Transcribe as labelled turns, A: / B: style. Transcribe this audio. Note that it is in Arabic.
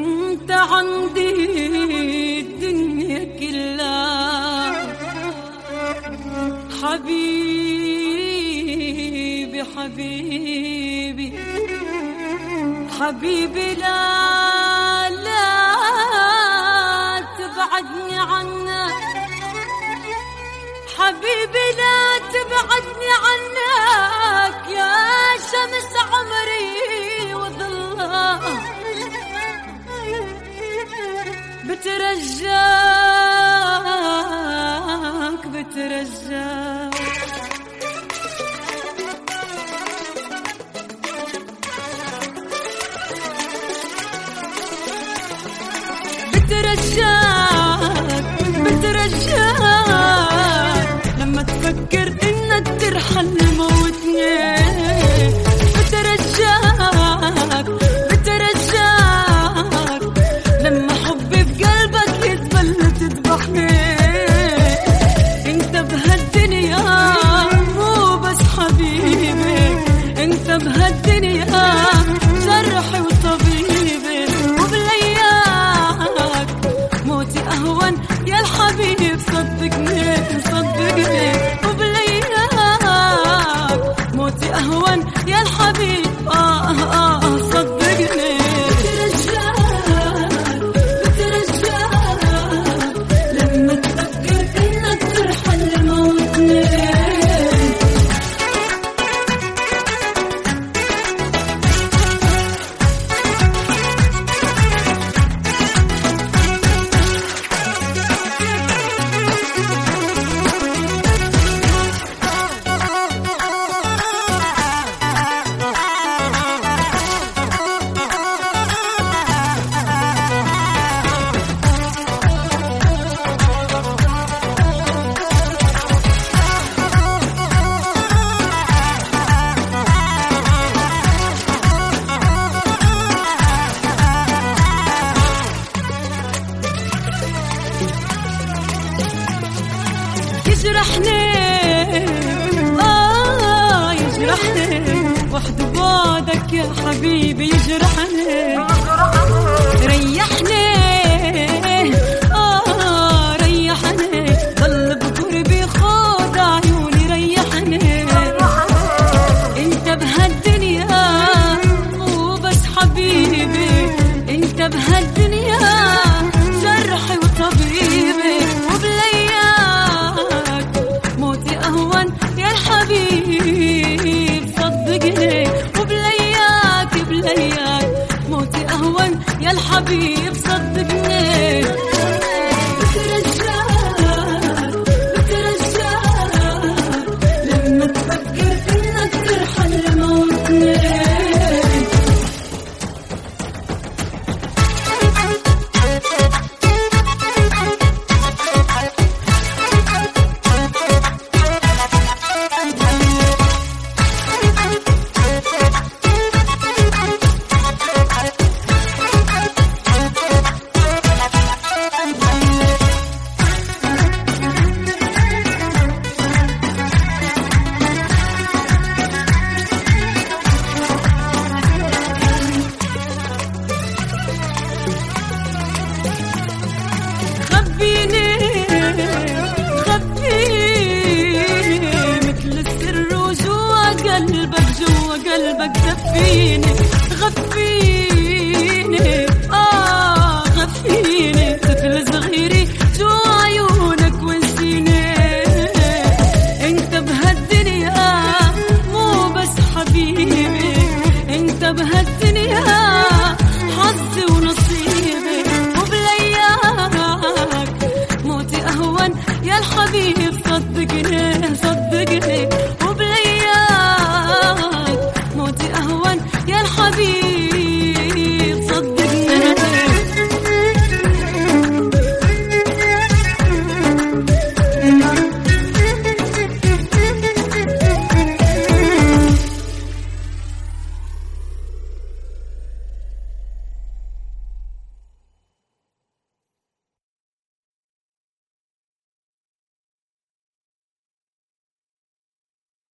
A: انت عندي الدنيا كلها، حبيبي حبيبي حبيبي، لا لا تبعدني عنك، حبيبي لا تبعدني عنك يا شمس عمري وظلها، بترجاك بترجاك بترجاك بترجاك، لما تفكر انك ترحل موتني، بترجاك بترجاك، لما حبي بقلبك يتبل تذبحني، انت بهالدنيا مو بس حبيبي، انت بهالدنيا جرحي وطبيبي، وبالاياك موتي اهون يا الحبيب، صدقني صدقني، وبالاياك موتي اهون يا الحبيب، صدقني. يجرحني يجرحني، وحد بعدك يا حبيبي يجرحني، ريحني ريحني، ضل بقربي خد عيوني، ريحني، انت بهالدنيا مو بس حبيبي، انت بهالدنيا جرحي وطبيبي، وبالاياك موتي اهون يا الحبيب، صدقني، وبالاياك بلاياك موتي اهون يا الحبيب، صدقني. بترجاك بترجاك، لما تفكر انك ترحل موتني، قلبك جوا قلبك دفيني،